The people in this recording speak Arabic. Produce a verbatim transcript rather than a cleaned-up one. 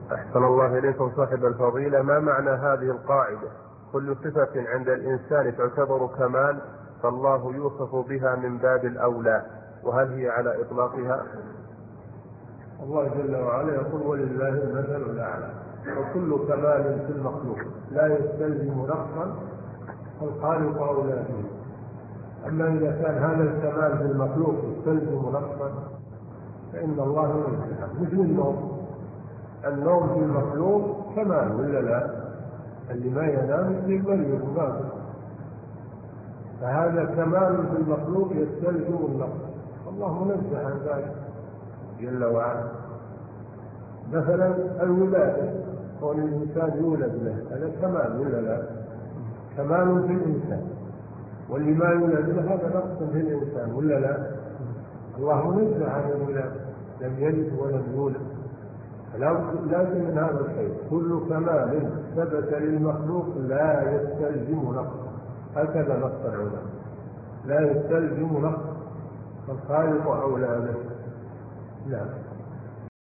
أحسن الله إليكم صاحب الفضيلة، ما معنى هذه القاعدة: كل صفة عند الإنسان تعتبر كمال فالله يوصف بها من باب الأولى، وهل هي على إطلاقها؟ الله جل وعلا يقول: ولله المثل الأعلى. وكل كمال في المخلوق لا يستلزم نقصا فالخالق أولى به. أما إذا كان هذا الكمال في المخلوق يستلزم نقصا فإن الله ينزه. مثل النوم، النوم في المخلوق كمال ولا لا؟ اللي ما ينام يصير مريض وماذا، فهذا كمال في المخلوق يستلزم النقص، الله منزه عن ذلك جل وعلا. مثلا الولادة، كون الإنسان يولد له هذا كمال ولا لا؟ كمال في الإنسان، واللي ما يولد له هذا نقص في الإنسان ولا لا؟ الله منزه عن الولادة، لم يلد ولم يولد. لازم من هذا الشيء كل كمال ثبت للمخلوق لا يستلزم نقص، هكذا نص العلماء، لا يستلزم نقص فالخالق أولى به. نعم.